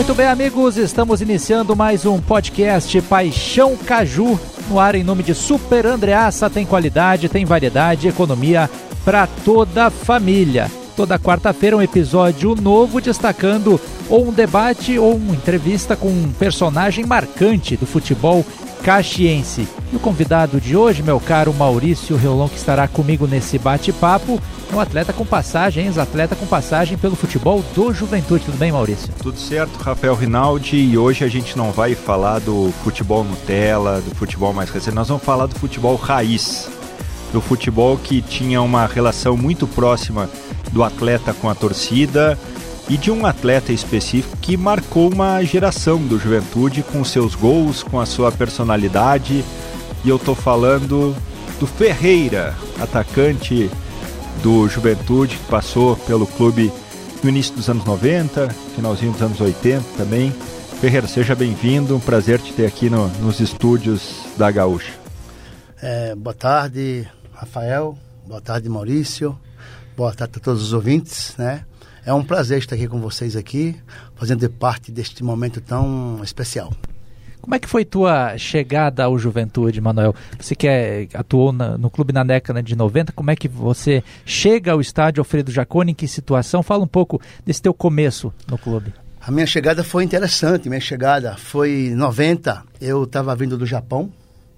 Muito bem, amigos, estamos iniciando mais um podcast Paixão Caju, no ar em nome de Super Andreassa. Tem qualidade, tem variedade, economia para toda a família. Toda quarta-feira um episódio novo destacando ou um debate ou uma entrevista com um personagem marcante do futebol caxiense. E o convidado de hoje, meu caro Maurício Reolon, que estará comigo nesse bate-papo, é um atleta com passagem, ex-atleta com passagem pelo futebol do Juventude. Tudo bem, Maurício? Tudo certo, Rafael Rinaldi, e hoje a gente não vai falar do futebol Nutella, do futebol mais recente, nós vamos falar do futebol raiz, do futebol que tinha uma relação muito próxima do atleta com a torcida e de um atleta específico que marcou uma geração do Juventude com seus gols, com a sua personalidade. E eu estou falando do Ferreira, atacante do Juventude, que passou pelo clube no início dos anos 90, finalzinho dos anos 80 também. Ferreira, seja bem-vindo, um prazer te ter aqui nos estúdios da Gaúcha. Boa tarde, Rafael, boa tarde, Maurício, boa tarde a todos os ouvintes, né? É um prazer estar aqui com vocês aqui, fazendo parte deste momento tão especial. Como é que foi tua chegada ao Juventude, Manuel? Você que atuou no clube na década de 90, como é que você chega ao estádio Alfredo Jaconi, em que situação? Fala um pouco desse teu começo no clube. A minha chegada foi interessante, foi em 90, eu estava vindo do Japão,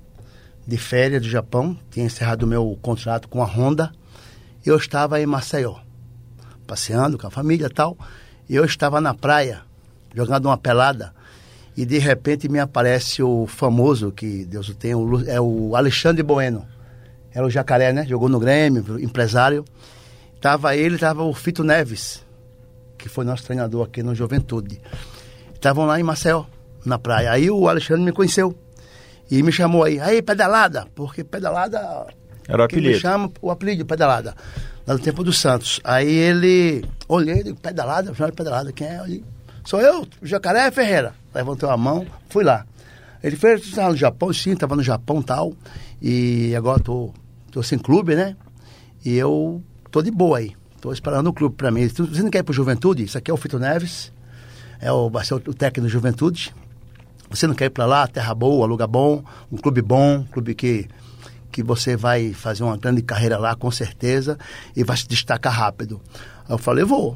de férias do Japão, tinha encerrado o meu contrato com a Honda, e eu estava em Maceió, passeando com a família e tal, e eu estava na praia, jogando uma pelada, e de repente me aparece o famoso, que Deus o tenha, é o Alexandre Bueno, era o Jacaré, né? Jogou no Grêmio, empresário. Tava o Fito Neves, que foi nosso treinador aqui no Juventude. Estavam lá em Maceió, na praia. Aí o Alexandre me conheceu e me chamou aí Pedalada, porque Pedalada era o apelido. Me chama o apelido, Pedalada, lá no tempo do Santos. Aí ele, olhei, Pedalada, quem é ali? Sou eu, o Jacaré Ferreira. Levantou a mão, fui lá. Ele fez, você estava no Japão? Sim, estava no Japão e tal. E agora tô sem clube, né? E eu tô de boa aí. Tô esperando o clube para mim. Você não quer ir pro Juventude? Isso aqui é o Fito Neves. Vai ser o técnico do Juventude. Você não quer ir para lá? Terra boa, lugar bom, um clube que você vai fazer uma grande carreira lá, com certeza, e vai se destacar rápido. Aí eu falei, eu vou.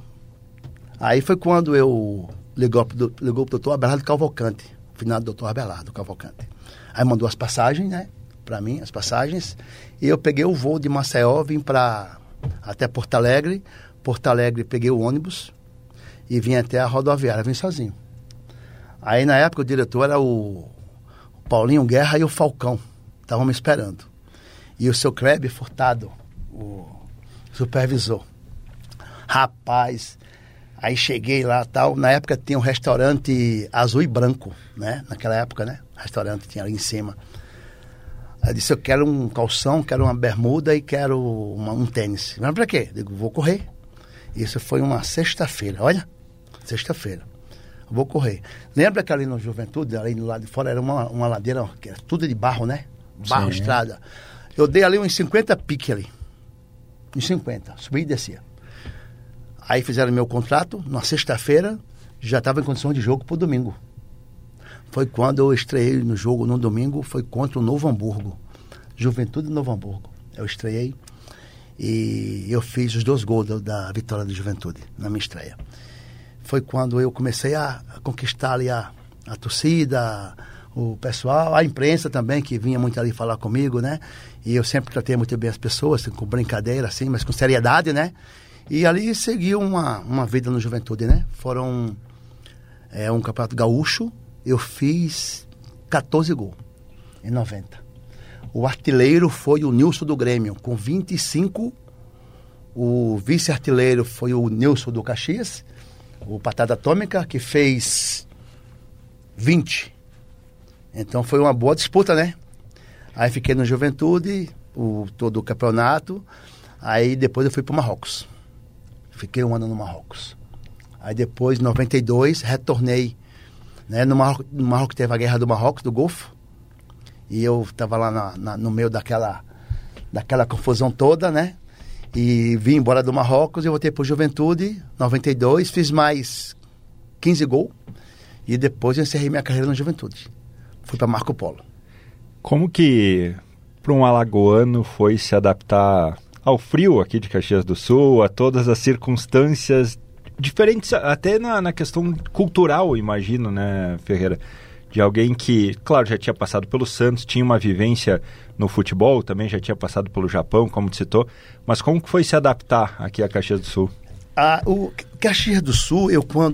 Aí foi quando eu ligou pro doutor Abelardo Cavalcante, finado doutor Abelardo Cavalcante. Aí mandou as passagens, né, para mim, as passagens, e eu peguei o voo de Maceió, vim até Porto Alegre, peguei o ônibus e vim até a rodoviária, vim sozinho. Aí na época o diretor era o Paulinho Guerra e o Falcão, estavam me esperando. E o seu Kleber Furtado, o supervisor. Rapaz, aí cheguei lá tal, na época tinha um restaurante azul e branco, né? Naquela época, né? O restaurante tinha ali em cima. Aí eu disse, eu quero um calção, quero uma bermuda e quero um tênis. Mas pra quê? Eu digo, vou correr. Isso foi uma sexta-feira, sexta-feira. Vou correr. Lembra que ali no Juventude, ali do lado de fora, era uma ladeira, que era tudo de barro, né? Barro, sim, estrada. Eu dei ali uns 50 piques ali. Uns 50, subi e descia. Aí fizeram meu contrato, na sexta-feira, já estava em condição de jogo para o domingo. Foi quando eu estreiei no jogo no domingo, foi contra o Novo Hamburgo. Juventude Novo Hamburgo. Eu estreiei e eu fiz os 2 gols da vitória do Juventude, na minha estreia. Foi quando eu comecei a conquistar ali a torcida, o pessoal, a imprensa também, que vinha muito ali falar comigo, né? E eu sempre tratei muito bem as pessoas, com brincadeira, assim, mas com seriedade, né? E ali seguiu uma vida no Juventude, né? Foram um campeonato gaúcho, eu fiz 14 gols em 90. O artilheiro foi o Nilson do Grêmio, com 25. O vice-artilheiro foi o Nilson do Caxias, o Patada Atômica, que fez 20. Então foi uma boa disputa, né? Aí fiquei no Juventude, todo o campeonato. Aí depois eu fui para o Marrocos. Fiquei um ano no Marrocos. Aí depois, em 92, retornei. Né? No Marrocos teve a Guerra do Marrocos, do Golfo. E eu estava lá no meio daquela confusão toda, né? E vim embora do Marrocos e voltei para o Juventude, 92. Fiz mais 15 gols. E depois eu encerrei minha carreira na Juventude. Fui para Marco Polo. Como que para um alagoano foi se adaptar ao frio aqui de Caxias do Sul, a todas as circunstâncias diferentes, até na questão cultural, imagino, né, Ferreira? De alguém que, claro, já tinha passado pelo Santos, tinha uma vivência no futebol, também já tinha passado pelo Japão, como tu citou, mas como que foi se adaptar aqui a Caxias do Sul? O Caxias do Sul,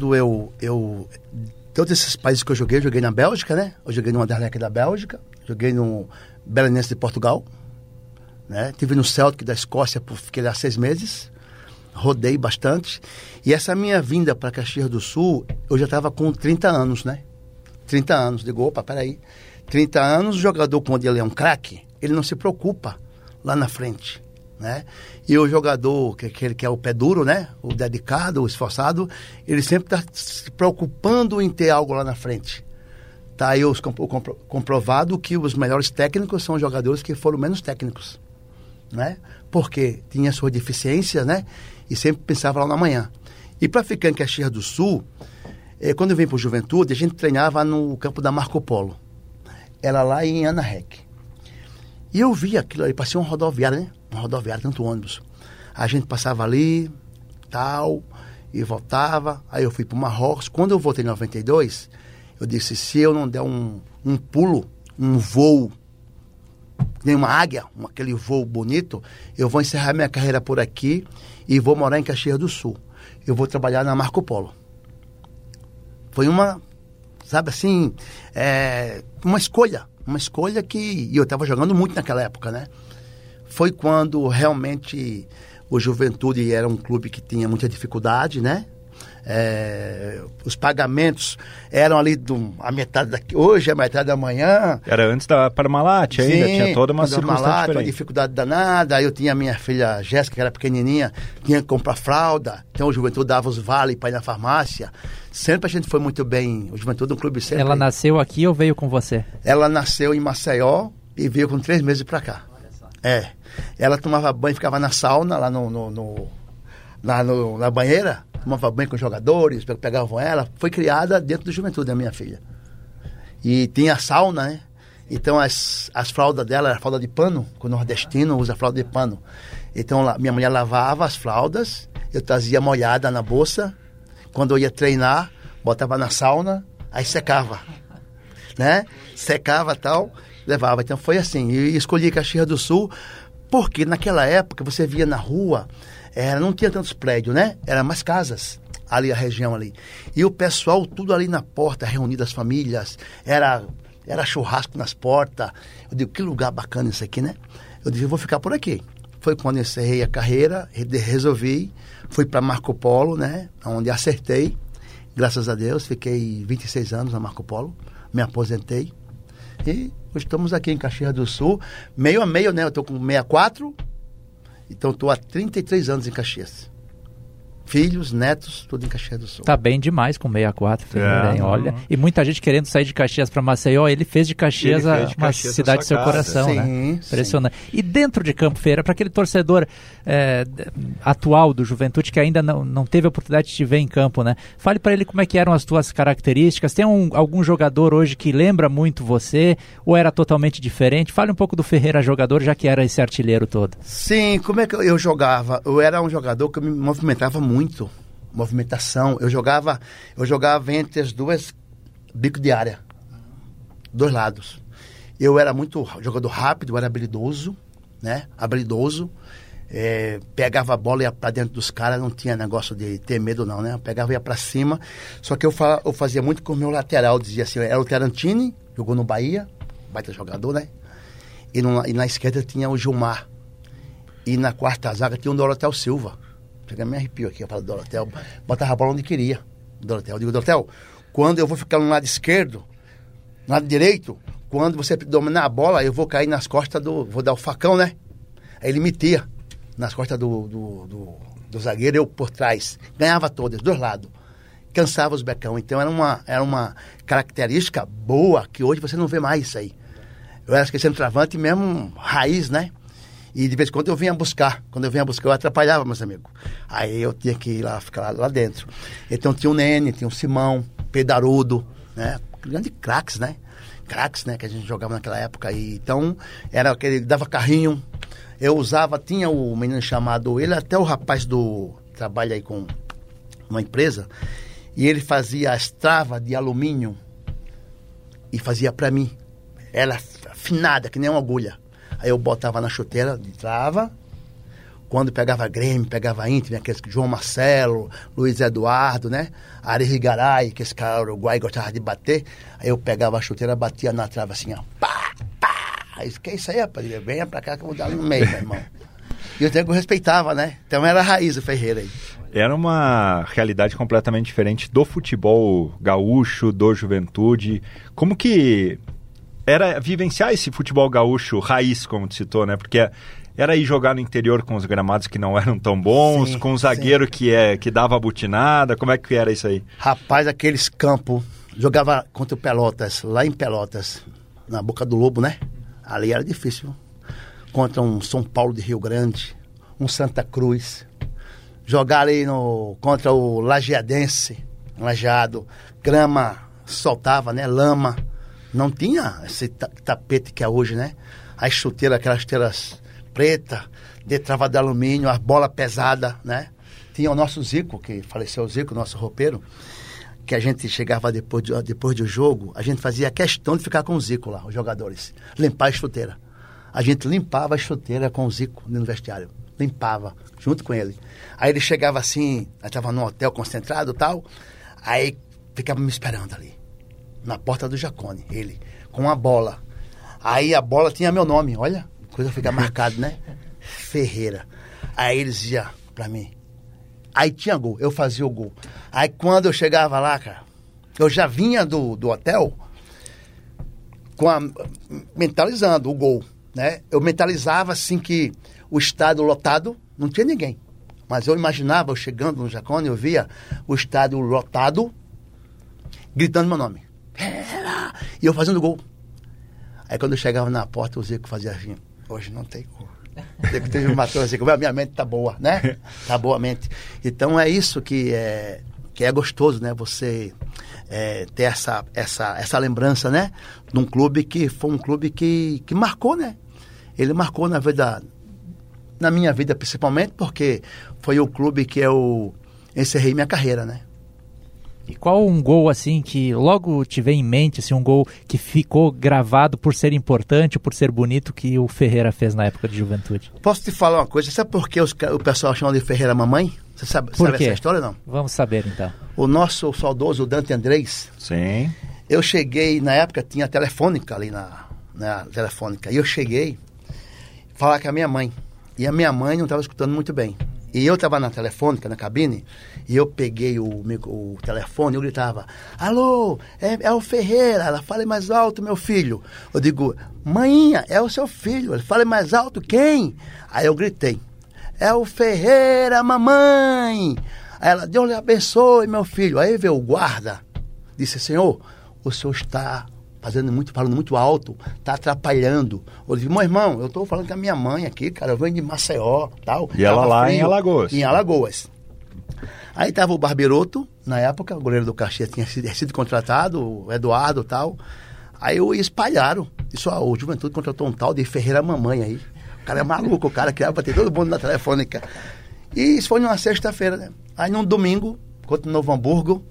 todos esses países que eu joguei na Bélgica, né? Eu joguei no Anderlecht da Bélgica, joguei no Belenenses de Portugal, né? Tive no Celtic da Escócia, fiquei lá 6 meses, rodei bastante. E essa minha vinda para Caxias do Sul, eu já estava com 30 anos, né? 30 anos, digo, opa, peraí. 30 anos, o jogador, quando ele é um craque, ele não se preocupa lá na frente, né? E o jogador, que é o pé duro, né? O dedicado, o esforçado, ele sempre está se preocupando em ter algo lá na frente. Tá aí comprovado que os melhores técnicos são os jogadores que foram menos técnicos, né? Porque tinha suas deficiências, né? E sempre pensava lá na manhã. E para ficar em Caxias do Sul, quando eu vim para o Juventude, a gente treinava no campo da Marco Polo. Era lá em Anderlecht. E eu vi aquilo ali, parecia uma rodoviária, né? Uma rodoviária, tanto ônibus. A gente passava ali, tal, e voltava. Aí eu fui para o Marrocos. Quando eu voltei em 92, eu disse, se eu não der um pulo, um voo, nem uma águia, aquele voo bonito, eu vou encerrar minha carreira por aqui e vou morar em Caxias do Sul. Eu vou trabalhar na Marco Polo. Foi uma, sabe assim, uma escolha que... E eu estava jogando muito naquela época, né? Foi quando realmente o Juventude era um clube que tinha muita dificuldade, né? Os pagamentos eram ali a metade daqui, hoje é a metade da manhã. Era antes da Parmalat ainda, sim, tinha toda uma circunstância diferente. Uma dificuldade danada. Aí eu tinha a minha filha Jéssica, que era pequenininha, tinha que comprar fralda. Então o Juventude dava os vales para ir na farmácia. Sempre a gente foi muito bem. O Juventude é um clube sempre... Ela nasceu aqui ou veio com você? Ela nasceu em Maceió e veio com 3 meses para cá. Ela tomava banho, ficava na sauna, lá na banheira, tomava banho com os jogadores, pegavam ela. Foi criada dentro do Juventude, a minha filha. E tinha sauna, né? Então as fraldas dela eram fralda de pano, que o nordestino usa fralda de pano. Então minha mulher lavava as fraldas, eu trazia molhada na bolsa. Quando eu ia treinar, botava na sauna, aí secava, né? Secava e tal, levava. Então foi assim, e escolhi Caxias do Sul, porque naquela época você via na rua, não tinha tantos prédios, né? Eram mais casas, ali a região ali. E o pessoal tudo ali na porta, reunido as famílias, era churrasco nas portas. Eu digo, que lugar bacana isso aqui, né? Eu disse, eu vou ficar por aqui. Foi quando eu encerrei a carreira, resolvi, fui para Marco Polo, né? Onde acertei, graças a Deus, fiquei 26 anos na Marco Polo, me aposentei. E hoje estamos aqui em Caxias do Sul, meio a meio, né? Eu estou com 64, então estou há 33 anos em Caxias. Filhos, netos, tudo em Caxias do Sul. Tá bem demais com 64, Ferreira, olha. E muita gente querendo sair de Caxias para Maceió, ele fez de Caxias uma cidade do seu coração, sim, né? Impressionante. Sim. E dentro de campo, Ferreira, para aquele torcedor atual do Juventude que ainda não teve a oportunidade de te ver em campo, né? Fale para ele como é que eram as tuas características. Tem algum jogador hoje que lembra muito você ou era totalmente diferente? Fale um pouco do Ferreira jogador, já que era esse artilheiro todo. Sim, como é que eu jogava? Eu era um jogador que eu me movimentava muito. Movimentação, eu jogava entre as duas bico de área, 2 lados. Eu era muito jogador rápido, eu era habilidoso, né? Pegava a bola e ia pra dentro dos caras, não tinha negócio de ter medo não, né? Eu pegava e ia pra cima, só que eu fazia muito com o meu lateral, dizia assim, era o Tarantini, jogou no Bahia, baita jogador, né? E na esquerda tinha o Gilmar, e na quarta zaga tinha o Dorotel Silva. Chega, me arrepio aqui, eu falo, Dorotel, botava a bola onde queria. Dorotel, eu digo, Dorotel, quando eu vou ficar no lado esquerdo, no lado direito, quando você dominar a bola, eu vou cair nas costas vou dar o facão, né? Aí ele metia nas costas do zagueiro, eu por trás. Ganhava todas, 2 lados. Cansava os becão. Então era uma característica boa, que hoje você não vê mais isso aí. Eu era centroavante mesmo, raiz, né? E de vez em quando eu vinha buscar. Quando eu vinha buscar, eu atrapalhava, meus amigos. Aí eu tinha que ir lá, ficar lá dentro. Então tinha o Nene, tinha o Simão, Pedarudo, né? Grande craques, né? Craques, né? Que a gente jogava naquela época aí. Então, era aquele, dava carrinho. Eu usava, tinha o menino chamado, ele até o rapaz trabalha aí com uma empresa, e ele fazia as travas de alumínio e fazia pra mim. Ela afinada, que nem uma agulha. Aí eu botava na chuteira de trava. Quando pegava Grêmio, pegava Inter, aqueles João Marcelo, Luiz Eduardo, né? Ari Rigaray, que esse cara uruguai gostava de bater. Aí eu pegava a chuteira, batia na trava assim, ó. Pá, pá. Aí, que é isso aí, rapaz? Venha pra cá que eu vou dar no meio, meu irmão. E o tempo eu respeitava, né? Então era a raiz do Ferreira aí. Era uma realidade completamente diferente do futebol gaúcho, do Juventude. Como que era vivenciar esse futebol gaúcho raiz, como tu citou, né? Porque era ir jogar no interior com os gramados que não eram tão bons, sim, com o zagueiro que dava a butinada. Como é que era isso aí? Rapaz, aqueles campos, jogava contra o Pelotas, lá em Pelotas, na Boca do Lobo, né? Ali era difícil. Contra um São Paulo de Rio Grande, um Santa Cruz. Jogar ali contra o Lajeadense, Lajeado, grama soltava, né? Lama. Não tinha esse tapete que é hoje, né? As chuteiras, aquelas chuteiras preta, de trava de alumínio, as bolas pesadas, né? Tinha o nosso Zico, que faleceu o Zico, nosso roupeiro, que a gente chegava depois do jogo, a gente fazia questão de ficar com o Zico lá, os jogadores, limpar a chuteira. A gente limpava a chuteira com o Zico no vestiário, limpava, junto com ele. Aí ele chegava assim, estava num hotel concentrado e tal, aí ficava me esperando ali, na porta do Jacone, ele, com a bola. Aí a bola tinha meu nome, olha, coisa fica marcada, né? Ferreira. Aí ele dizia pra mim, aí tinha gol, eu fazia o gol. Aí quando eu chegava lá, cara, eu já vinha do hotel mentalizando o gol, né? Eu mentalizava assim que o estádio lotado, não tinha ninguém. Mas eu imaginava, eu chegando no Jacone, eu via o estádio lotado, gritando meu nome. Ferreira! E eu fazendo gol. Aí quando eu chegava na porta, o Zico fazia assim, hoje não tem gol. O Zico teve uma matou assim, a minha mente tá boa, né? Tá boa a mente. Então é isso que é gostoso, né? Você ter essa lembrança, né? De um clube que foi um clube que marcou, né? Ele marcou na minha vida principalmente, porque foi o clube que eu encerrei minha carreira, né? E qual um gol, assim, que logo te vem em mente, assim, um gol que ficou gravado por ser importante, por ser bonito, que o Ferreira fez na época de Juventude? Posso te falar uma coisa? Sabe por que o pessoal chama de Ferreira Mamãe? Você sabe essa história, não? Vamos saber, então. O nosso saudoso Dante Andrés. Sim. Eu cheguei, na época tinha a Telefônica ali na Telefônica, e eu cheguei falar com a minha mãe. E a minha mãe não estava escutando muito bem. E eu estava na Telefônica, na cabine, e eu peguei o telefone e eu gritava, alô, é o Ferreira. Ela, fale mais alto, meu filho. Eu digo, maninha, é o seu filho. Ele, fale mais alto, quem? Aí eu gritei, é o Ferreira, mamãe. Aí ela, Deus lhe abençoe, meu filho. Aí veio o guarda, disse, senhor, o senhor está falando muito alto, tá atrapalhando. Eu disse, meu irmão, eu tô falando com a minha mãe aqui, cara, eu venho de Maceió, tal. E ela lá frio, em Alagoas. Em Alagoas. Aí tava o Barbiroto, na época, o goleiro do Caxias tinha sido contratado, o Eduardo, tal. Aí espalharam. Isso, o Juventude contratou um tal de Ferreira Mamãe aí. O cara é maluco, o cara queria bater todo mundo na Telefônica. E isso foi numa sexta-feira, né? Aí num domingo, contra o Novo Hamburgo,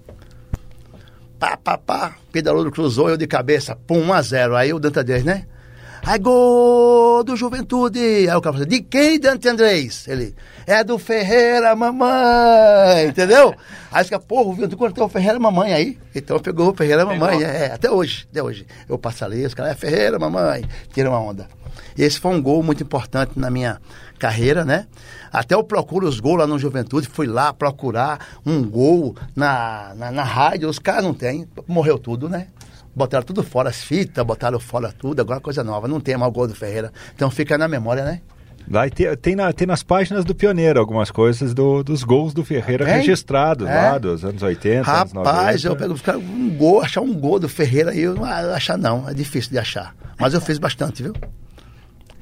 pedalou, cruzou, eu de cabeça, pum, 1-0. Aí o Dante Andrés, né? Aí, gol do Juventude. Aí o cara falou, de quem, Dante Andrés? Ele, é do Ferreira, mamãe, entendeu? Aí fica, porra, o Juventude cortou o Ferreira, mamãe aí. Então pegou o Ferreira, mamãe, até hoje. Eu passo ali, os caras, Ferreira, mamãe, tira uma onda. E esse foi um gol muito importante na minha carreira, né? Até eu procuro os gols lá no Juventude, fui lá procurar um gol na rádio, os caras não tem, morreu tudo, né? Botaram tudo fora, as fitas, botaram fora tudo, agora coisa nova, não tem mais o gol do Ferreira. Então fica na memória, né? Vai tem nas páginas do Pioneiro algumas coisas dos gols do Ferreira registrados lá dos anos 80, rapaz, anos 90. Eu pego um gol, achar um gol do Ferreira aí, eu não achar não, é difícil de achar. Mas eu fiz bastante, viu?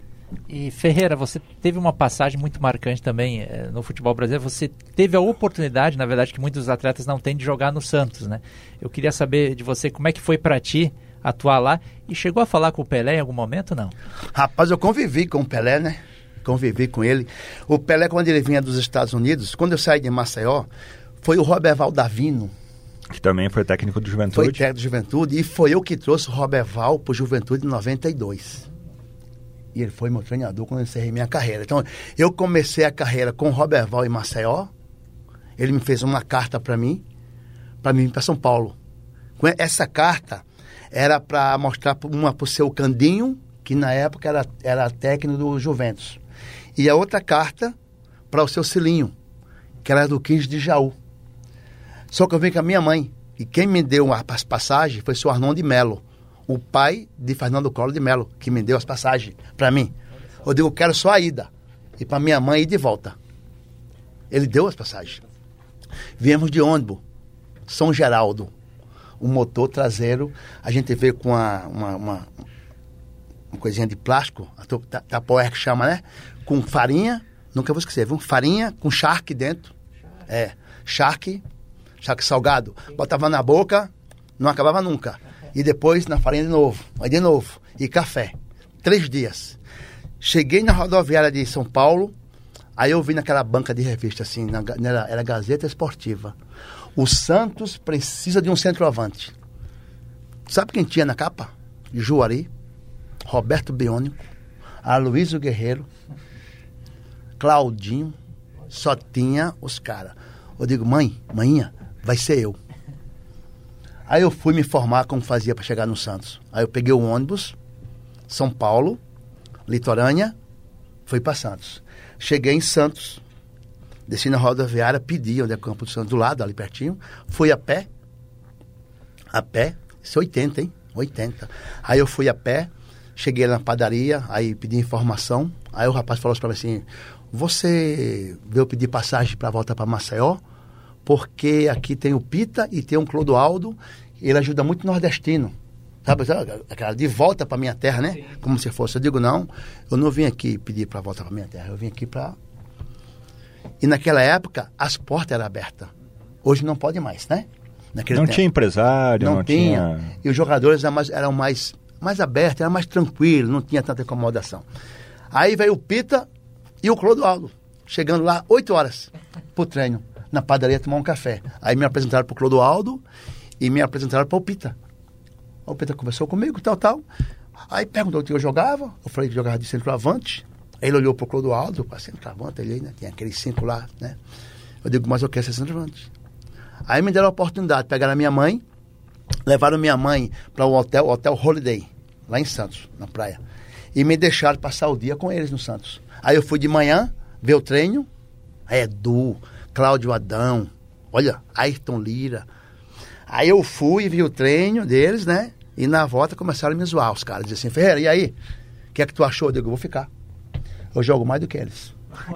E Ferreira, você teve uma passagem muito marcante também no futebol brasileiro. Você teve a oportunidade, na verdade, que muitos atletas não têm, de jogar no Santos, né? Eu queria saber de você como é que foi para ti atuar lá, e chegou a falar com o Pelé em algum momento, não? Rapaz, eu convivi com o Pelé, né? Convivi com ele. O Pelé, quando ele vinha dos Estados Unidos, quando eu saí de Maceió, foi o Roberval Davino. Que também foi técnico do Juventude. Foi técnico do Juventude, e foi eu que trouxe o Roberval pro Juventude em 92. E ele foi meu treinador quando eu encerrei minha carreira. Então, eu comecei a carreira com o Roberval em Maceió. Ele me fez uma carta para mim vir para São Paulo. Essa carta era para mostrar uma para o seu Candinho, que na época era técnico do Juventus. E a outra carta para o seu Cilinho, que era do 15 de Jaú. Só que eu vim com a minha mãe. E quem me deu as passagens foi o senhor Arnon de Melo, o pai de Fernando Collor de Melo, que me deu as passagens para mim. Eu digo, eu quero só a ida. E para minha mãe ir de volta. Ele deu as passagens. Viemos de ônibus, São Geraldo. Um motor traseiro. A gente veio com uma coisinha de plástico, a Tapoer que chama, né? Com farinha, nunca vou esquecer, viu? Farinha com charque dentro. Charque salgado. Botava na boca, não acabava nunca. E depois na farinha de novo, aí de novo. E café. 3 dias. Cheguei na rodoviária de São Paulo, aí eu vi naquela banca de revista, assim, era Gazeta Esportiva. O Santos precisa de um centroavante. Sabe quem tinha na capa? Juari, Roberto Biônico, Aloysio Guerreiro, Claudinho, só tinha os caras. Eu digo, manhinha, vai ser eu. Aí eu fui me informar como fazia para chegar no Santos. Aí eu peguei o ônibus, São Paulo, litorânea, fui para Santos. Cheguei em Santos, desci na rodoviária, pedi onde é o Campo do Santos, do lado, ali pertinho. Fui a pé, isso é 80, hein? 80. Aí eu fui a pé, cheguei na padaria, aí pedi informação. Aí o rapaz falou para mim assim, você veio pedir passagem para voltar para Maceió? Porque aqui tem o Pita e tem um Clodoaldo, ele ajuda muito nordestino. Sabe, aquela de volta para minha terra, né? Sim. Como se fosse. Eu digo, não, eu não vim aqui pedir para voltar para minha terra, eu vim aqui para... E naquela época, as portas eram abertas. Hoje não pode mais, né? Naquele tempo. Tinha empresário, não tinha... E os jogadores eram mais abertos, eram mais tranquilos, não tinha tanta incomodação. Aí veio o Pita e o Clodoaldo, chegando lá 8 horas pro treino, na padaria tomar um café. Aí me apresentaram pro Clodoaldo e me apresentaram para o Pita. O Pita conversou comigo, tal. Aí perguntou o que eu jogava. Eu falei que jogava de centroavante. Aí ele olhou pro Clodoaldo, para centroavante, ele, né? Tinha aqueles 5 lá, né? Eu digo, mas eu quero ser centroavante. Aí me deram a oportunidade, pegaram a minha mãe, levaram minha mãe para o hotel Holiday, lá em Santos, na praia. E me deixaram passar o dia com eles no Santos. Aí eu fui de manhã, ver o treino. Aí Edu, Cláudio Adão, olha, Ayrton Lira. Aí eu fui e vi o treino deles, né? E na volta começaram a me zoar os caras. Diziam assim, Ferreira, e aí? O que é que tu achou? Eu digo, eu vou ficar. Eu jogo mais do que eles.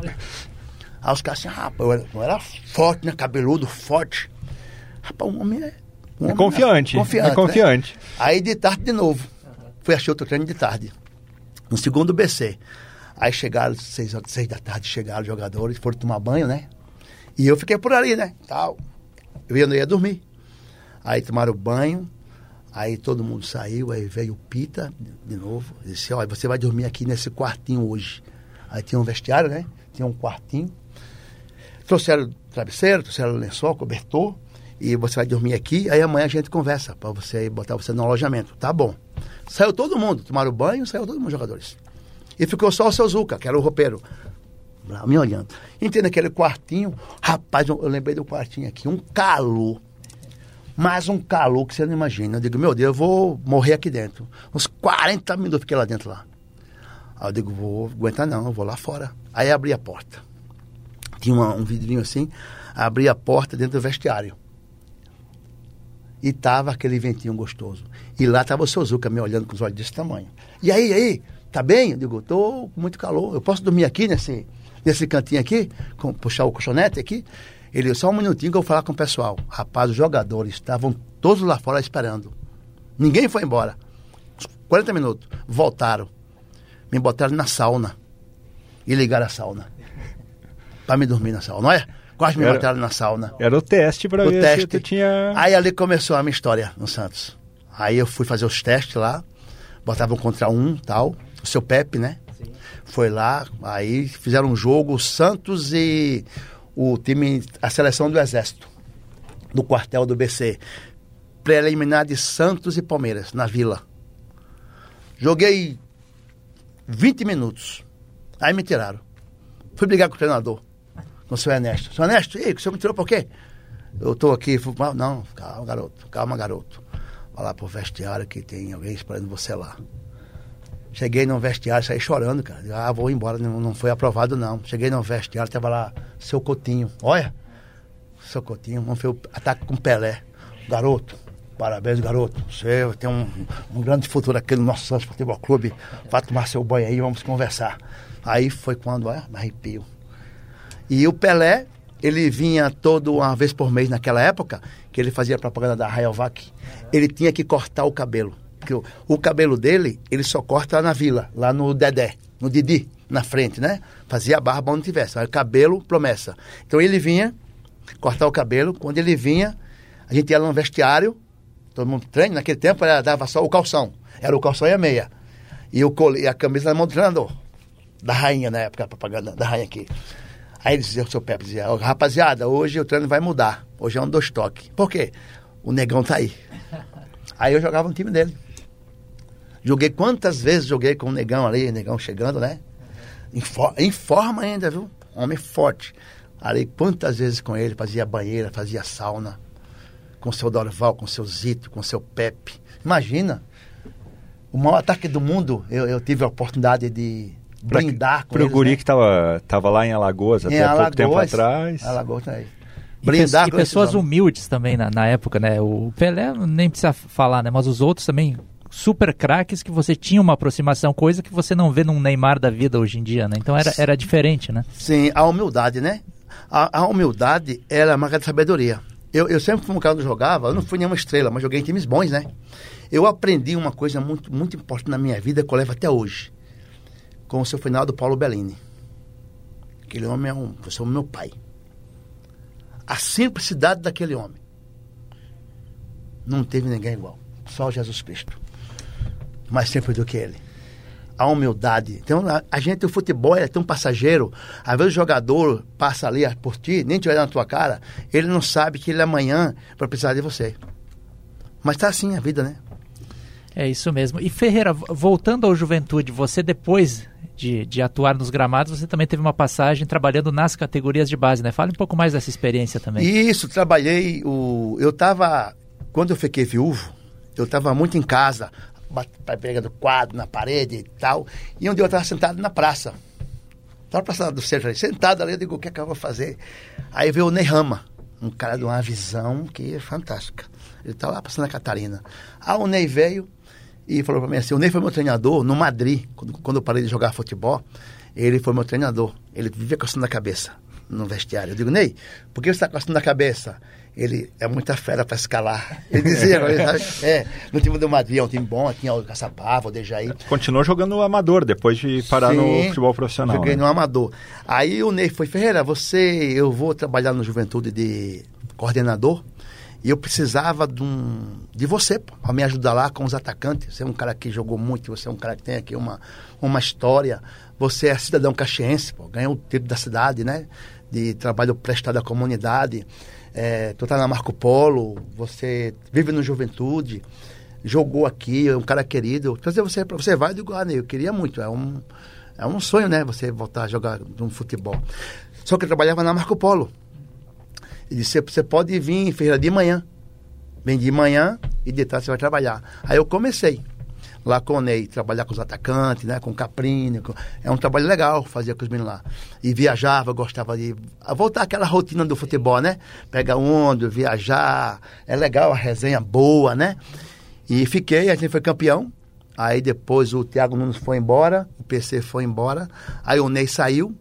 Aí os caras assim, rapaz, eu era forte, né? Cabeludo, forte. Rapaz, o homem é confiante. É confiante. Né? Aí de tarde de novo. Fui achar outro treino de tarde. No segundo BC. Aí chegaram, 6 da tarde, chegaram os jogadores, foram tomar banho, né? E eu fiquei por ali, né? Tal. Eu não ia dormir. Aí tomaram banho, aí todo mundo saiu, aí veio o Pita de novo. Disse, olha, você vai dormir aqui nesse quartinho hoje. Aí tinha um vestiário, né? Tinha um quartinho. Trouxeram travesseiro, trouxeram lençol, cobertor. E você vai dormir aqui, aí amanhã a gente conversa para você botar você no alojamento. Tá bom. Saiu todo mundo, tomaram banho, saiu todo mundo, jogadores. E ficou só o seu Zuca, que era o roupeiro, me olhando. Entende aquele quartinho? Rapaz, eu lembrei do quartinho aqui, um calor. Mas um calor que você não imagina. Eu digo, meu Deus, eu vou morrer aqui dentro. Uns 40 minutos fiquei lá dentro lá. Aí eu digo, vou aguentar não, eu vou lá fora. Aí abri a porta. Tinha um vidrinho assim, abri a porta dentro do vestiário. E tava aquele ventinho gostoso. E lá tava o seu Zuca me olhando com os olhos desse tamanho. E aí, tá bem? Eu digo, tô com muito calor. Eu posso dormir aqui nesse cantinho aqui? Puxar o colchonete aqui? Ele, só um minutinho que eu vou falar com o pessoal. Rapaz, os jogadores estavam todos lá fora esperando. Ninguém foi embora. 40 minutos. Voltaram. Me botaram na sauna. e ligaram a sauna. Pra me dormir na sauna, olha. Quase me mataram na sauna. Era o teste pra ver se tu tinha... Aí ali começou a minha história no Santos. Aí eu fui fazer os testes lá, botavam contra um, tal, o seu Pepe, né? Sim. Foi lá, aí fizeram um jogo, o Santos e o time, a seleção do Exército, do quartel do BC. Preliminar de Santos e Palmeiras, na Vila. Joguei 20 minutos. Aí me tiraram. Fui brigar com o treinador, com o seu Ernesto. Seu Ernesto, e aí, o senhor me tirou por quê? Eu tô aqui, não, calma, garoto. Vai lá pro vestiário que tem alguém esperando você lá. Cheguei no vestiário, saí chorando, cara. Vou embora, não foi aprovado não. Cheguei no vestiário, tava lá seu Coutinho. Olha, seu Coutinho, vamos ver o ataque com Pelé. Garoto, parabéns, garoto. Você tem um grande futuro aqui no nosso Santos Futebol Clube. Vai tomar seu banho aí, vamos conversar. Aí foi quando, me arrepio. E o Pelé, ele vinha uma vez por mês naquela época, que ele fazia propaganda da Rayovac. Ele tinha que cortar o cabelo. Porque o cabelo dele, ele só corta lá na Vila, lá no Dedé, no Didi, na frente, né? Fazia a barba onde tivesse. Aí, cabelo, promessa. Então ele vinha cortar o cabelo. Quando ele vinha, a gente ia lá no vestiário, todo mundo treina. Naquele tempo, dava só o calção. Era o calção e a meia. E a camisa na mão do treinador. Da rainha, na época, a propaganda da rainha aqui. Aí ele dizia, o seu Pepe dizia, rapaziada, hoje o treino vai mudar. Hoje é um 2 toques. Por quê? O negão tá aí. Aí eu jogava no time dele. Joguei quantas vezes joguei com o negão ali, o negão chegando, né? Em forma ainda, viu? Homem forte. Ali quantas vezes com ele, fazia banheira, fazia sauna. Com seu Dorival, com seu Zito, com seu Pepe. Imagina, o maior ataque do mundo, eu tive a oportunidade de brindar com ele. Pro guri, né? Que tava lá em Alagoas até pouco tempo atrás. Alagoas tá aí. Brindar e pessoas humildes também na época, né? O Pelé nem precisa falar, né? Mas os outros também, super craques, que você tinha uma aproximação, coisa que você não vê num Neymar da vida hoje em dia, né? Então era diferente, né? Sim, a humildade, né? A humildade era a marca de sabedoria. Eu sempre fui um cara que jogava, eu não fui nenhuma estrela, mas joguei em times bons, né? Eu aprendi uma coisa muito, muito importante na minha vida, que eu levo até hoje, com o seu finado Paulo Bellini. Aquele homem é o meu pai. A simplicidade daquele homem. Não teve ninguém igual. Só Jesus Cristo. Mais simples do que ele. A humildade. Então, o futebol é tão passageiro. Às vezes o jogador passa ali por ti, nem te olha na tua cara, ele não sabe que ele amanhã vai precisar de você. Mas tá assim a vida, né? É isso mesmo. E Ferreira, voltando ao Juventude, você depois de atuar nos gramados, você também teve uma passagem trabalhando nas categorias de base, né? Fale um pouco mais dessa experiência também. Isso, trabalhei. Quando eu fiquei viúvo, eu estava muito em casa, pegando quadro na parede e tal, e um dia eu estava sentado na praça. Estava na Praça do Centro ali, sentado ali, eu digo, o que é que eu vou fazer? Aí veio o Ney Rama, um cara de uma visão que é fantástica. Ele está lá passando a Catarina. Aí o Ney veio e falou para mim assim, o Ney foi meu treinador no Madrid, quando eu parei de jogar futebol, ele foi meu treinador. Ele vivia coçando a cabeça no vestiário. Eu digo, Ney, por que você está coçando a cabeça? Ele é muita fera para escalar. Ele dizia, no time do Madrid é um time bom, tinha o Caçapava, o Dejaí. Continuou jogando no amador, depois de parar no futebol profissional. Joguei no amador. Aí o Ney foi, Ferreira, eu vou trabalhar no Juventude de coordenador, e eu precisava de você, para me ajudar lá com os atacantes. Você é um cara que jogou muito, você é um cara que tem aqui uma história. Você é cidadão caxiense, ganhou o título da cidade, né? De trabalho prestado à comunidade. Tu tá na Marco Polo, você vive no Juventude, jogou aqui, é um cara querido. Você vai, eu digo, eu queria muito. É um sonho, né? Você voltar a jogar no futebol. Só que eu trabalhava na Marco Polo. Ele disse, você pode vir, Ferreira, de manhã. Vem de manhã e de tarde você vai trabalhar. Aí eu comecei lá com o Ney, trabalhar com os atacantes, né, com o Caprini. É um trabalho legal, fazia com os meninos lá. E viajava, gostava de voltar àquela rotina do futebol, né? Pegar ônibus, viajar. É legal, a resenha boa, né? E fiquei, a gente foi campeão. Aí depois o Thiago Nunes foi embora, o PC foi embora. Aí o Ney saiu.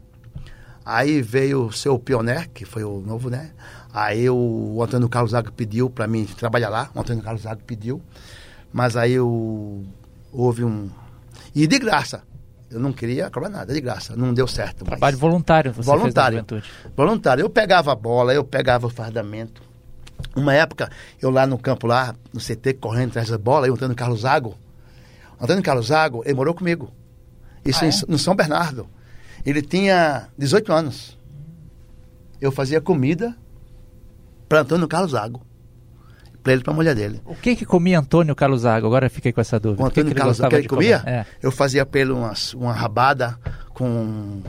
Aí veio o seu Pioner, que foi o novo, né? Aí o Antônio Carlos Zago pediu para mim trabalhar lá. O Antônio Carlos Zago pediu. Mas aí houve um... E de graça. Eu não queria cobrar nada, de graça. Não deu certo. Trabalho voluntário, você fez na juventude. Voluntário. Eu pegava a bola, eu pegava o fardamento. Uma época, eu lá no campo, lá no CT, correndo atrás da bola, eu Antônio Carlos Zago. Antônio Carlos Zago, ele morou comigo. Isso no São Bernardo. Ele tinha 18 anos. Eu fazia comida para Antônio Carlos Zago. Para ele e para a mulher dele. O que comia Antônio Carlos Zago? Agora eu fiquei com essa dúvida. O Antônio Carlos Zago, que ele comia? Eu fazia para ele uma rabada com...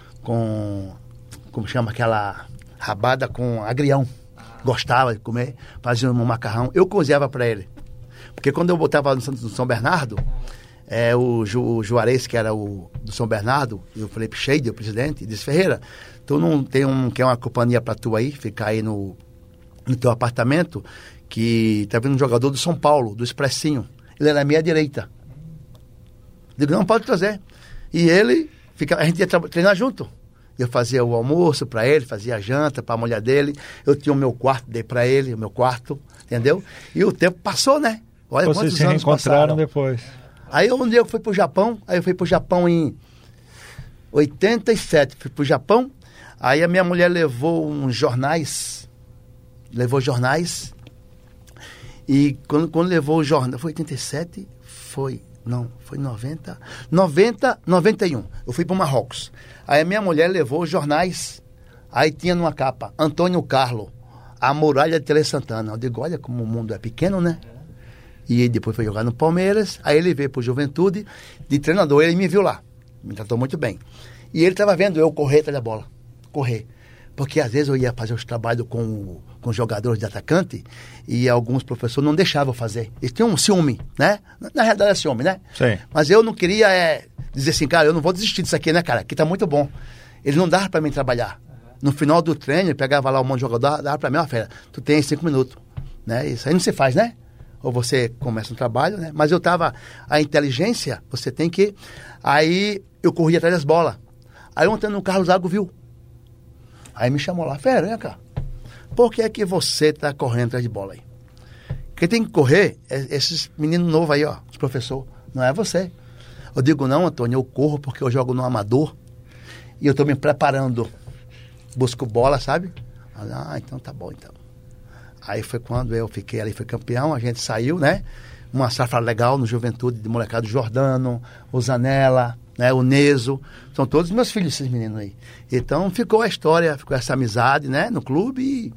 Como chama aquela rabada com agrião. Gostava de comer, fazia um macarrão. Eu cozinhava para ele. Porque quando eu botava no São Bernardo, o Juarez, que era o do São Bernardo, e o Felipe Scheide, o presidente, disse: Ferreira, tu não quer uma companhia para tu aí, ficar aí no teu apartamento, que tá vindo um jogador do São Paulo, do Expressinho. Ele era à minha direita. Digo, não, pode trazer. E ele, a gente ia treinar junto. Eu fazia o almoço para ele, fazia a janta para a mulher dele. Eu tinha o meu quarto, dei para ele, o meu quarto, entendeu? E o tempo passou, né? Olha vocês quantos se anos reencontraram passaram. depois. Aí um dia eu fui pro Japão, em 87, fui pro Japão. Aí a minha mulher levou jornais, e quando levou o jornal, foi 87? Foi 90, 91. Eu fui para o Marrocos. Aí a minha mulher levou os jornais. Aí tinha numa capa, Antônio Carlos, a muralha de Tele Santana. Eu digo, olha como o mundo é pequeno, né? E ele depois foi jogar no Palmeiras. Aí ele veio para o Juventude de treinador. Ele me viu lá. Me tratou muito bem. E ele estava vendo eu correr atrás da bola. Correr. Porque às vezes eu ia fazer os trabalhos com jogadores de atacante e alguns professores não deixavam eu fazer. Eles tinham um ciúme, né? Na realidade é ciúme, né? Sim. Mas eu não queria dizer assim, cara, eu não vou desistir disso aqui, né, cara? Aqui tá muito bom. Ele não dava para mim trabalhar. No final do treino, ele pegava lá um monte de jogador, dava para mim, ó, Fera, tu tem 5 minutos. Né? Isso aí não se faz, né? Ou você começa um trabalho, né? Mas eu tava... A inteligência, você tem que... Aí eu corria atrás das bolas. Aí ontem o Carlos Zago viu. Aí me chamou lá, Fera, vem cá. Por que é que você tá correndo atrás de bola aí? Quem tem que correr é esses meninos novos aí, ó, os professores. Não é você. Eu digo, não, Antônio, eu corro porque eu jogo no amador e eu tô me preparando. Busco bola, sabe? Então tá bom, então. Aí foi quando eu fiquei ali, fui campeão, a gente saiu, né? Uma safra legal no Juventude, de molecado Jordano, o Zanella, né? O Neso, são todos meus filhos, esses meninos aí. Então ficou a história, ficou essa amizade, né? No clube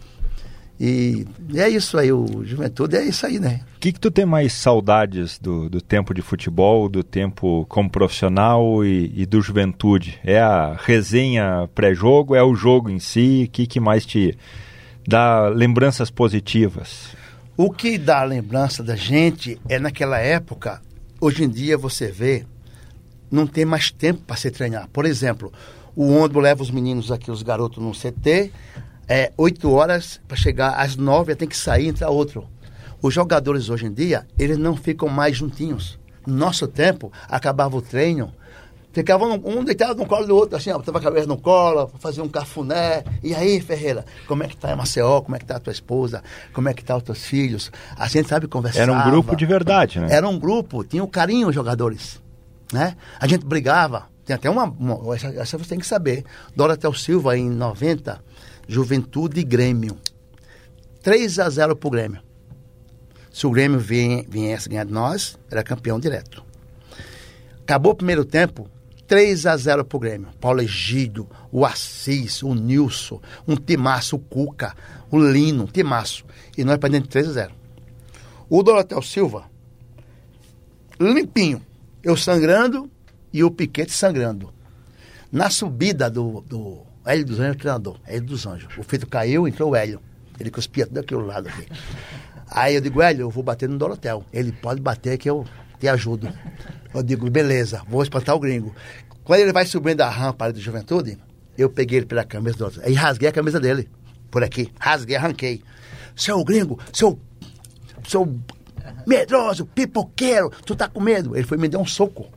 e é isso aí, o Juventude é isso aí, né? O que tu tem mais saudades do tempo de futebol, do tempo como profissional e do Juventude? É a resenha pré-jogo, é o jogo em si? O que mais te dá lembranças positivas? O que dá lembrança da gente é naquela época, hoje em dia você vê, não tem mais tempo para se treinar. Por exemplo, o ônibus leva os meninos aqui, os garotos no CT, 8 horas para chegar às 9, tem que sair e entrar outro. Os jogadores hoje em dia, eles não ficam mais juntinhos. No nosso tempo, acabava o treino, ficavam um deitado no colo do outro, assim, ó, botava a cabeça no colo, fazia um cafuné. E aí, Ferreira, como é que tá em Maceió? Como é que tá a tua esposa? Como é que tá os teus filhos? A gente sabe conversar. Era um grupo de verdade, né? Era um grupo, tinha um carinho os jogadores, né? A gente brigava, tem até essa você tem que saber. Dorotel Silva, em 90, Juventude e Grêmio. 3-0 pro Grêmio. Se o Grêmio viesse ganhar de nós, era campeão direto. Acabou o primeiro tempo, 3-0 pro Grêmio. Paulo Egídio, o Assis, o Nilson, um timaço, o Cuca, o Lino, um timaço. E nós perdemos 3-0. O Dorotel Silva, limpinho. Eu sangrando e o Piquete sangrando. Na subida do Hélio dos Anjos, o treinador, Hélio dos Anjos. O filtro caiu, entrou o Hélio. Ele cuspia daquele lado aqui. Aí eu digo, Hélio, eu vou bater no Dorotel. Ele pode bater que eu te ajudo. Eu digo, beleza, vou espantar o gringo. Quando ele vai subindo a rampa ali do Juventude, eu peguei ele pela camisa do Dorotel. Aí rasguei a camisa dele, por aqui. Rasguei, arranquei. Seu gringo, seu medroso, pipoqueiro, tu tá com medo? Ele foi me dar um soco.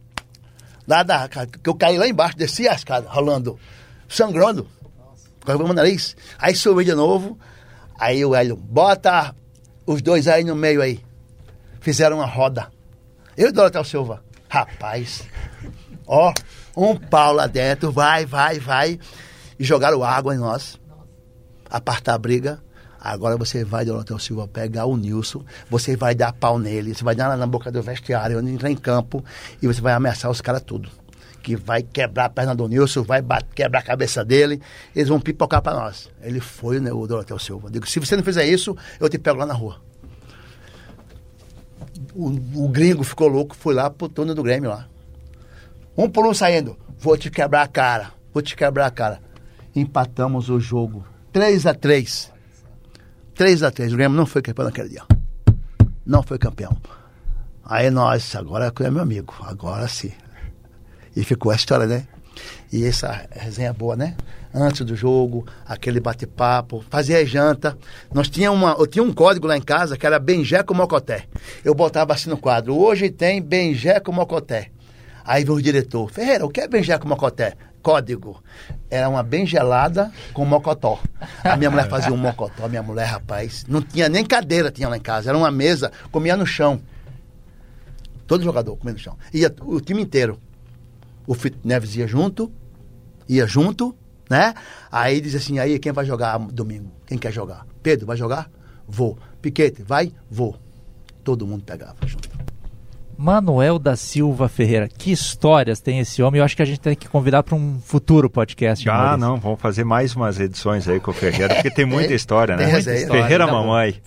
Que eu caí lá embaixo, desci a escada, rolando, sangrando. Correu meu nariz. Aí subi de novo. Aí o Hélio, bota os dois aí no meio aí. Fizeram uma roda. Eu e o Dorotel Silva. Rapaz, ó, um pau lá dentro, vai. E jogaram água em nós. Apartar a briga. Agora você vai, Dorotheu Silva, pegar o Nilson, você vai dar pau nele, você vai dar lá na boca do vestiário, entrar em campo, e você vai ameaçar os caras tudo. Que vai quebrar a perna do Nilson, vai quebrar a cabeça dele, eles vão pipocar pra nós. Ele foi, né, o Dorotheu Silva. Eu digo, se você não fizer isso, eu te pego lá na rua. O gringo ficou louco, foi lá pro túnel do Grêmio lá. Um por um saindo, vou te quebrar a cara. Empatamos o jogo, 3-3. 3-3, o Grêmio não foi campeão naquele dia. Não foi campeão. Aí nós, agora é meu amigo, agora sim. E ficou a história, né? E essa resenha boa, né? Antes do jogo, aquele bate-papo, fazia janta. Eu tinha um código lá em casa que era Bengé com Mocoté. Eu botava assim no quadro, hoje tem Bengé com Mocoté. Aí veio o diretor, Ferreira, o que é Bengé com Mocoté? Código. Era uma bengelada com mocotó. A minha mulher fazia um mocotó, minha mulher, rapaz, não tinha nem cadeira, tinha lá em casa, era uma mesa, comia no chão. Todo jogador comia no chão. Ia o time inteiro. O Fito Neves ia junto, né? Aí dizia assim, aí quem vai jogar domingo? Quem quer jogar? Pedro, vai jogar? Vou. Piquete, vai? Vou. Todo mundo pegava junto. Manuel da Silva Ferreira, que histórias tem esse homem? Eu acho que a gente tem que convidar para um futuro podcast. Não, vamos fazer mais umas edições aí com o Ferreira, porque tem muita história, né? Muita história. Ferreira Mamãe.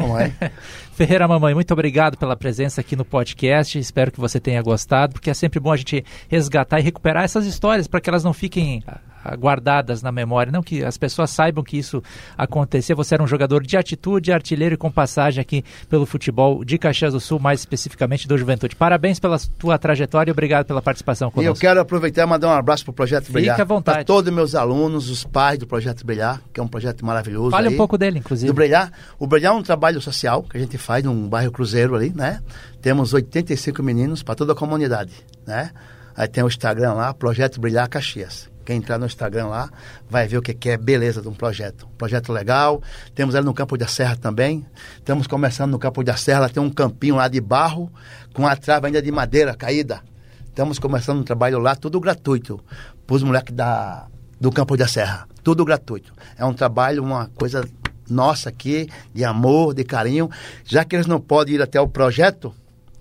Ferreira Mamãe, muito obrigado pela presença aqui no podcast, espero que você tenha gostado, porque é sempre bom a gente resgatar e recuperar essas histórias para que elas não fiquem guardadas na memória, não que as pessoas saibam que isso acontecia. Você era um jogador de atitude, artilheiro e com passagem aqui pelo futebol de Caxias do Sul, mais especificamente do Juventude. Parabéns pela tua trajetória e obrigado pela participação conosco. E eu quero aproveitar e mandar um abraço para o Projeto Brilhar. Fique à vontade. Para todos os meus alunos, os pais do Projeto Brilhar, que é um projeto maravilhoso. Fale um pouco dele, inclusive. Do Brilhar. O Brilhar é um trabalho social que a gente faz num bairro Cruzeiro ali, né? Temos 85 meninos para toda a comunidade, né? Aí tem o Instagram lá, Projeto Brilhar Caxias. Quem entrar no Instagram lá vai ver o que é beleza de um projeto. Um projeto legal. Temos ali no Campo da Serra também. Estamos começando no Campo da Serra, tem um campinho lá de barro, com a trava ainda de madeira caída. Estamos começando um trabalho lá, tudo gratuito, para os moleques do Campo da Serra. Tudo gratuito. É um trabalho, uma coisa nossa aqui, de amor, de carinho. Já que eles não podem ir até o projeto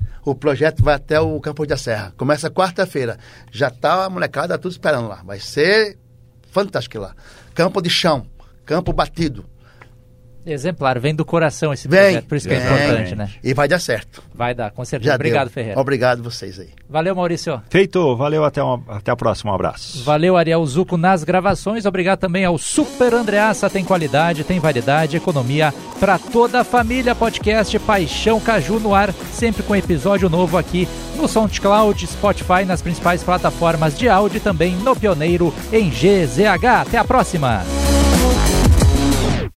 vai até o Campo da Serra. Começa quarta-feira. Já está a molecada tudo esperando lá. Vai ser fantástico lá. Campo de chão, campo batido. Exemplar, vem do coração esse projeto, por isso que é importante, né? E vai dar certo. Vai dar, com certeza. Obrigado, Ferreira. Obrigado vocês aí. Valeu, Maurício. Feito, valeu, até a próxima, um abraço. Valeu, Ariel Zucco nas gravações, obrigado também ao Super Andreassa, tem qualidade, tem variedade, economia para toda a família. Podcast Paixão Caju no ar, sempre com episódio novo aqui no SoundCloud, Spotify, nas principais plataformas de áudio e também no Pioneiro em GZH. Até a próxima!